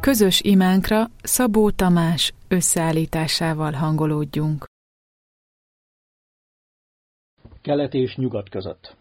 Közös imánkra Szabó Tamás összeállításával hangolódjunk. Kelet és nyugat között.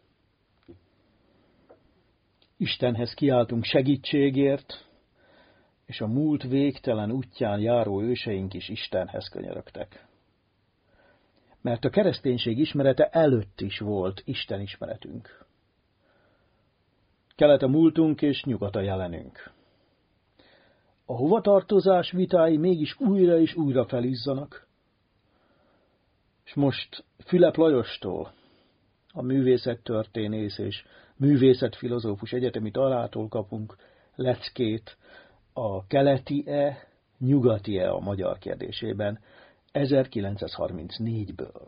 Istenhez kiáltunk segítségért, és a múlt végtelen útján járó őseink is Istenhez könyörögtek. Mert a kereszténység ismerete előtt is volt Isten ismeretünk. Kelet a múltunk és nyugat a jelenünk. A hovatartozás vitái mégis újra és újra felizzanak. És most Fülep Lajostól, a művészettörténész és művészetfilozófus egyetemi tanártól kapunk leckét a keleti-e, nyugati-e a magyar kérdésében 1934-ből.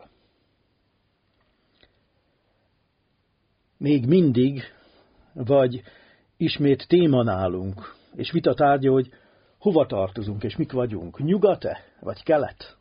Még mindig, vagy ismét téma nálunk, és vita tárgya, hogy hova tartozunk és mik vagyunk, nyugat-e vagy kelet?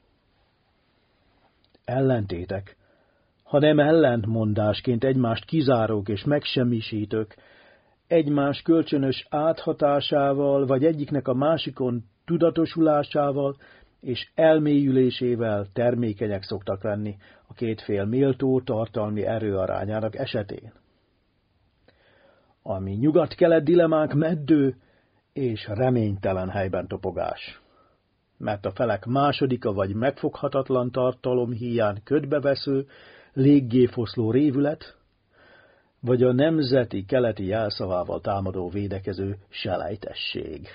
Ellentétek, ha nem ellentmondásként egymást kizárók és megsemmisítők, egymás kölcsönös áthatásával, vagy egyiknek a másikon tudatosulásával és elmélyülésével termékenyek szoktak lenni a két fél méltó tartalmi erőarányának esetén. A mi nyugat-kelet dilemmánk meddő és reménytelen helyben topogás, mert a felek másodika vagy megfoghatatlan tartalom híján ködbevesző, léggé-foszló révület, vagy a nemzeti keleti jelszavával támadó védekező selejtesség.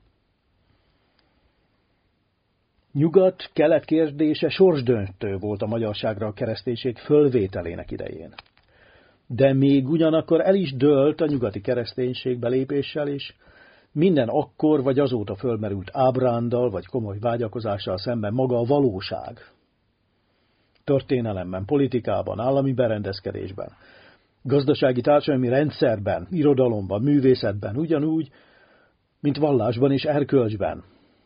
Nyugat-kelet kérdése sorsdöntő volt a magyarságra a kereszténység fölvételének idején. De még ugyanakkor el is dőlt a nyugati kereszténység belépéssel is, minden akkor vagy azóta fölmerült ábrándal vagy komoly vágyakozással szemben maga a valóság. Történelemben, politikában, állami berendezkedésben, gazdasági társadalmi rendszerben, irodalomban, művészetben, ugyanúgy, mint vallásban és erkölcsben.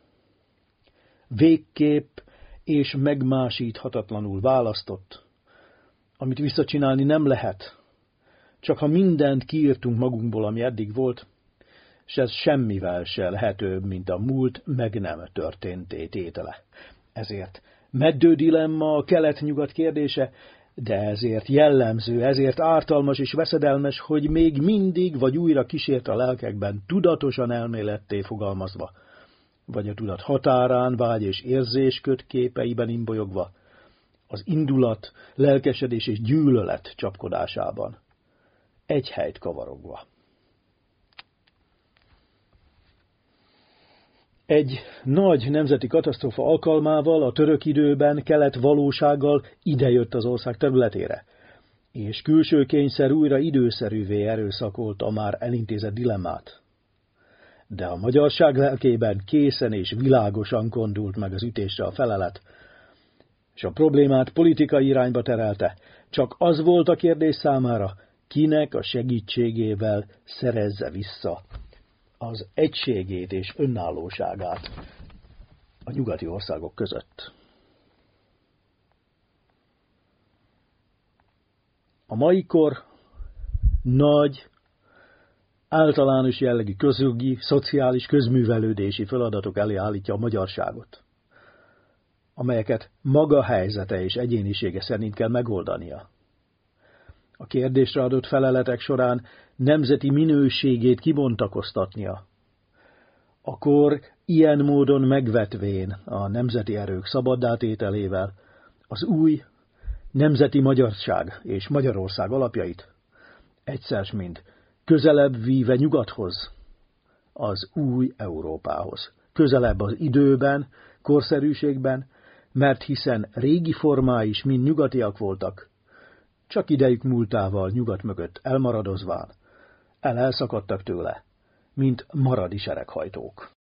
Végképp és megmásíthatatlanul választott, amit visszacsinálni nem lehet, csak ha mindent kiírtunk magunkból, ami eddig volt, és ez semmivel se lehetőbb, mint a múlt meg nem történté tétele. Ezért meddő dilemma a kelet-nyugat kérdése, de ezért jellemző, ezért ártalmas és veszedelmes, hogy még mindig vagy újra kísért a lelkekben tudatosan elméletté fogalmazva, vagy a tudat határán, vágy és érzés kötképeiben imbolyogva, az indulat, lelkesedés és gyűlölet csapkodásában, egy helyt kavarogva. Egy nagy nemzeti katasztrófa alkalmával a török időben kelet valósággal idejött az ország területére, és külső kényszer újra időszerűvé erőszakolta a már elintézett dilemmát. De a magyarság lelkében készen és világosan kondult meg az ütésre a felelet, és a problémát politikai irányba terelte. Csak az volt a kérdés számára, kinek a segítségével szerezze vissza az egységét és önállóságát a nyugati országok között. A mai kor nagy, általános jellegű közjogi, szociális, közművelődési feladatok elé állítja a magyarságot, amelyeket maga helyzete és egyénisége szerint kell megoldania. A kérdésre adott feleletek során nemzeti minőségét kibontakoztatnia. A kor ilyen módon megvetvén a nemzeti erők szabaddá-tételével az új nemzeti magyarság és Magyarország alapjait egyszer mind közelebb víve nyugathoz, az új Európához. Közelebb az időben, korszerűségben, mert hiszen régi formái is mind nyugatiak voltak, csak idejük múltával nyugat mögött elmaradozván, elszakadtak tőle, mint maradi sereghajtók.